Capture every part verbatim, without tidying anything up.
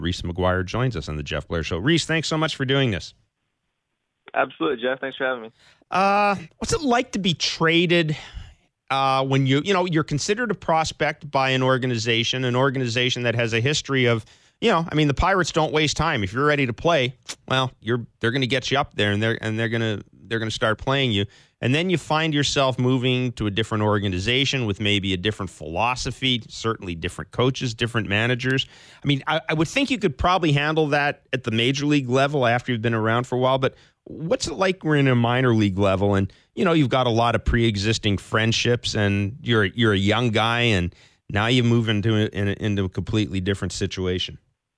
Reese McGuire joins us on the Jeff Blair Show. Reese, thanks so much for doing this. Absolutely, Jeff. Thanks for having me. Uh, what's it like to be traded uh, when you, you know, you're considered a prospect by an organization, an organization that has a history of, you know, I mean, the Pirates don't waste time. If you're ready to play, well, you're they're going to get you up there, and they're and they're going to they're going to start playing you. And then you find yourself moving to a different organization with maybe a different philosophy, certainly different coaches, different managers. I mean, I, I would think you could probably handle that at the major league level after you've been around for a while. But what's it like we're in a minor league level, and you know you've got a lot of pre-existing friendships, and you're you're a young guy, and now you move into a, in a, into a completely different situation.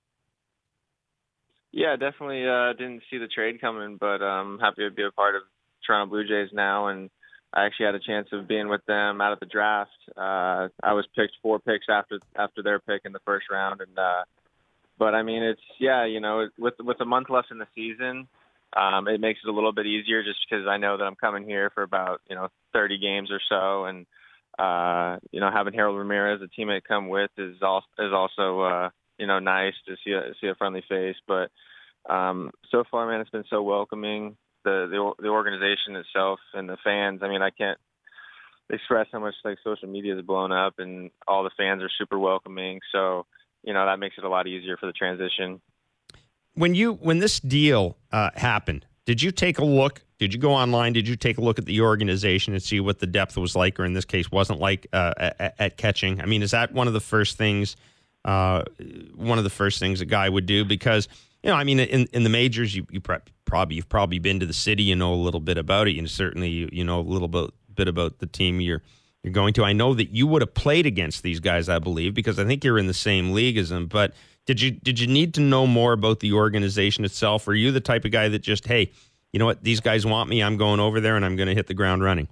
Yeah, definitely uh, didn't see the trade coming, but I'm happy to be a part of Toronto Blue Jays now, and I actually had a chance of being with them out of the draft. Uh, I was picked four picks after after their pick in the first round, and uh, but I mean, it's yeah, you know, with with a month left in the season, um, it makes it a little bit easier just because I know that I'm coming here for about you know thirty games or so, and uh, you know having Harold Ramirez, a teammate, come with is also is also uh, you know nice to see a see a friendly face, but. Um, so far, man, it's been so welcoming. The, the the organization itself and the fans. I mean, I can't express how much like social media has blown up, and all the fans are super welcoming. So, you know, that makes it a lot easier for the transition. When you when this deal uh, happened, did you take a look? Did you go online? Did you take a look at the organization and see what the depth was like, or in this case, wasn't like uh, at, at catching? I mean, is that one of the first things? Uh, one of the first things a guy would do because. You know, I mean, in, in the majors, you, you probably you've probably been to the city. You know a little bit about it, and certainly you, you know a little bit, bit about the team you're you're going to. I know that you would have played against these guys, I believe, because I think you're in the same league as them. But did you did you need to know more about the organization itself? Or are you the type of guy that just, hey, you know what, these guys want me, I'm going over there, and I'm going to hit the ground running?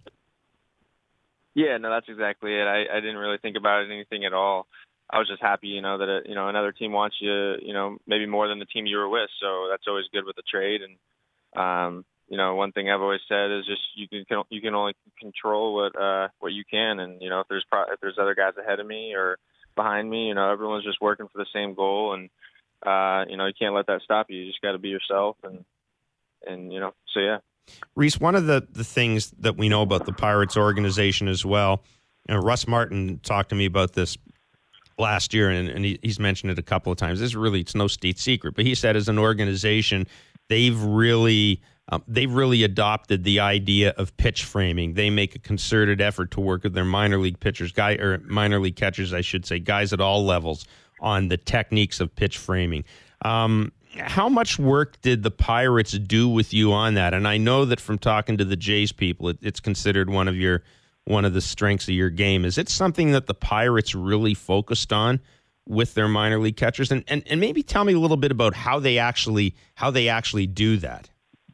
Yeah, no, that's exactly it. I, I didn't really think about it, anything at all. I was just happy, you know, that, it, you know, another team wants you, you know, maybe more than the team you were with. So that's always good with the trade. And, um, you know, one thing I've always said is just you can you can only control what uh, what you can. And, you know, if there's pro- if there's other guys ahead of me or behind me, you know, everyone's just working for the same goal. And, uh, you know, you can't let that stop you. You just got to be yourself. And, and you know, so, yeah. Reese, one of the, the things that we know about the Pirates organization as well, you know, Russ Martin talked to me about this last year, and, and he, he's mentioned it a couple of times. This is really, it's no state secret, but he said as an organization, they've really um, they've really adopted the idea of pitch framing. They make a concerted effort to work with their minor league pitchers, guy or minor league catchers, I should say, guys at all levels on the techniques of pitch framing. Um, how much work did the Pirates do with you on that? And I know that from talking to the Jays people, it, it's considered one of your one of the strengths of your game. Is it something that the Pirates really focused on with their minor league catchers? And, and and maybe tell me a little bit about how they actually how they actually do that.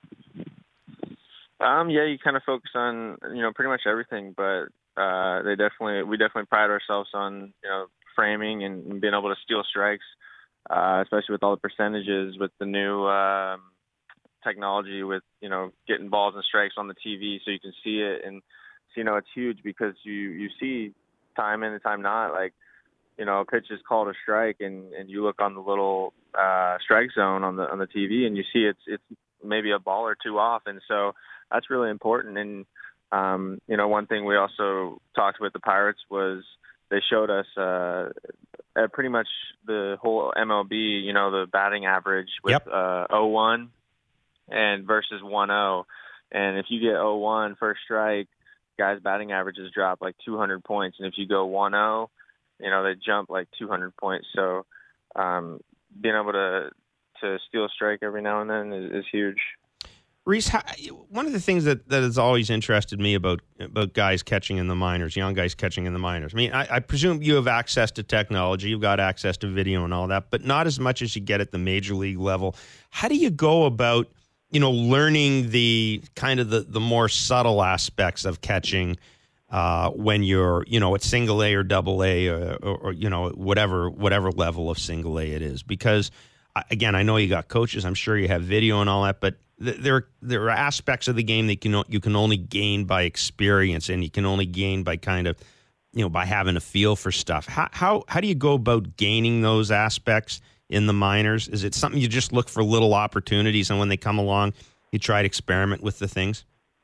Um, yeah, you kind of focus on, you know, pretty much everything, but uh, they definitely we definitely pride ourselves on, you know, framing and being able to steal strikes, uh, especially with all the percentages with the new um, technology with, you know, getting balls and strikes on the T V so you can see it. And you know, it's huge because you, you see time in and time not, like, you know, a pitch is called a strike and, and you look on the little uh, strike zone on the on the T V and you see it's it's maybe a ball or two off. And so that's really important. And, um, you know, one thing we also talked with the Pirates was they showed us uh, uh, pretty much the whole M L B, you know, the batting average with Yep. uh, oh one and versus one oh. And if you get oh one first strike, guys' batting averages drop like two hundred points, and if you go one oh, you know, they jump like two hundred points. So um, being able to to steal a strike every now and then is, is huge. Reese, how, one of the things that, that has always interested me about about guys catching in the minors, young guys catching in the minors. I mean, I, I presume you have access to technology, you've got access to video and all that, but not as much as you get at the major league level. How do you go about, you know, learning the kind of the, the more subtle aspects of catching uh, when you're, you know, at single A or double A or, or, or, you know, whatever whatever level of single A it is? Because, again, I know you got coaches. I'm sure you have video and all that, but th- there there are aspects of the game that you can, you can only gain by experience, and you can only gain by kind of, you know, by having a feel for stuff. How how how do you go about gaining those aspects in the minors? Is it something you just look for little opportunities, and when they come along, you try to experiment with the things?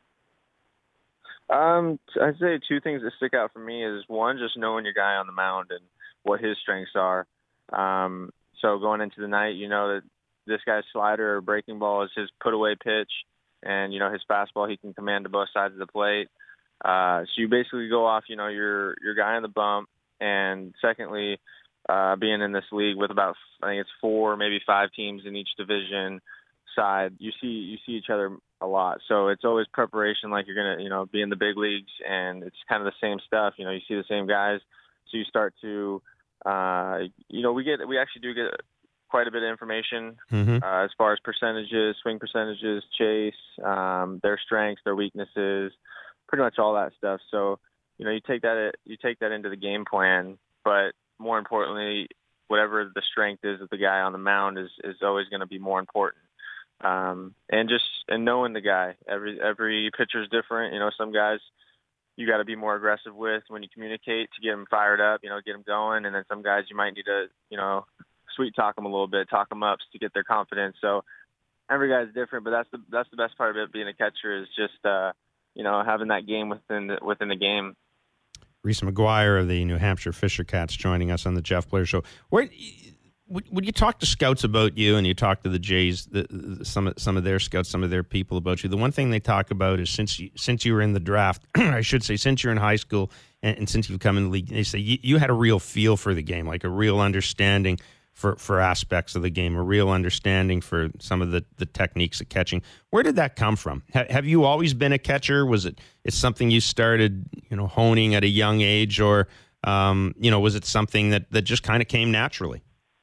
Um, I'd say two things that stick out for me is one, just knowing your guy on the mound and what his strengths are. Um, so going into the night, you know that this guy's slider or breaking ball is his put away pitch, and you know his fastball he can command to both sides of the plate. Uh, so you basically go off, you know, your your guy on the bump, and secondly, uh, being in this league with about I think it's four, maybe five teams in each division side, you see you see each other a lot. So it's always preparation, like you're gonna, you know, be in the big leagues, and it's kind of the same stuff. You know, you see the same guys, so you start to, uh, you know, we get we actually do get quite a bit of information Mm-hmm. uh, as far as percentages, swing percentages, chase, um, their strengths, their weaknesses, pretty much all that stuff. So, you know, you take that you take that into the game plan, but more importantly, whatever the strength is of the guy on the mound is is always going to be more important. Um, and just and knowing the guy, every every pitcher is different. You know, some guys you got to be more aggressive with when you communicate to get them fired up, you know, get them going, and then some guys you might need to, you know, sweet talk them a little bit, talk them up to get their confidence. So every guy's different, but that's the that's the best part of it being a catcher is just uh, you know, having that game within the, within the game. Reese McGuire of the New Hampshire Fisher Cats joining us on the Jeff Blair Show. Where would you talk to scouts about you, and you talk to the Jays, the, the, some of some of their scouts, some of their people about you? The one thing they talk about is since you, since you were in the draft, I should say, since you're in high school, and, and since you've come in the league, they say you, you had a real feel for the game, like a real understanding for, for aspects of the game, a real understanding for some of the, the techniques of catching. Where did that come from? Ha, have you always been a catcher? Was it it's something you started, you know, honing at a young age, or um, you know, was it something that, that just kind of came naturally?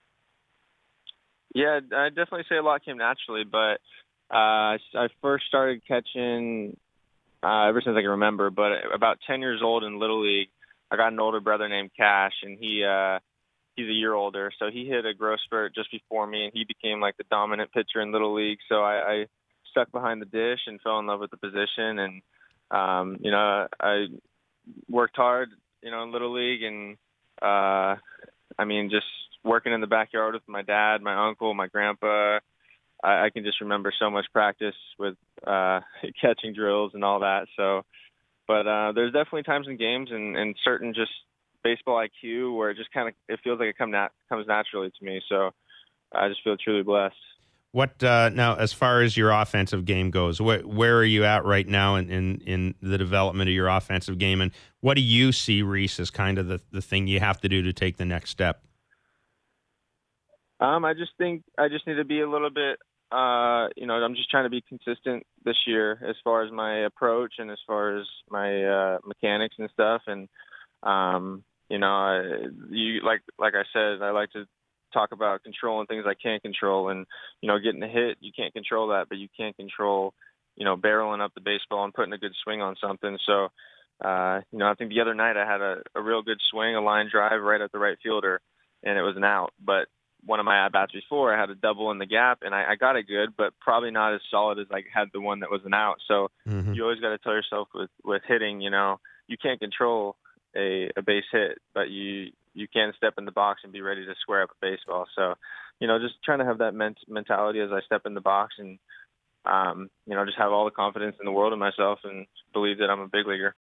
Yeah, I definitely say a lot came naturally, but uh, I first started catching uh, ever since I can remember. But about ten years old in Little League, I got an older brother named Cash, and he uh, he's a year older, so he hit a growth spurt just before me, and he became like the dominant pitcher in Little League. So I, I stuck behind the dish and fell in love with the position, and um, you know, I worked hard, you know, in Little League, and uh, I mean, just working in the backyard with my dad, my uncle, my grandpa. I, I can just remember so much practice with uh, catching drills and all that. So, but uh, there's definitely times in games and, and certain just baseball I Q where it just kind of it feels like it come nat- comes naturally to me. So I just feel truly blessed. What uh, now, as far as your offensive game goes, wh- where are you at right now in, in, in the development of your offensive game, and what do you see, Reese, as kind of the, the thing you have to do to take the next step? Um, I just think I just need to be a little bit, uh, you know, I'm just trying to be consistent this year as far as my approach and as far as my uh, mechanics and stuff. And, um, you know, I, you like like I said, I like to talk about controlling things I can't control. And, you know, getting a hit, you can't control that, but you can't control, you know, barreling up the baseball and putting a good swing on something. So, uh, you know, I think the other night I had a, a real good swing, a line drive right at the right fielder, and it was an out. But one of my at-bats before, I had a double in the gap, and I, I got it good, but probably not as solid as I had the one that was an out. So Mm-hmm. you always got to tell yourself with, with hitting, you know, you can't control a, a base hit, but you you can step in the box and be ready to square up a baseball. So, you know, just trying to have that ment- mentality as I step in the box and, um, you know, just have all the confidence in the world in myself and believe that I'm a big leaguer.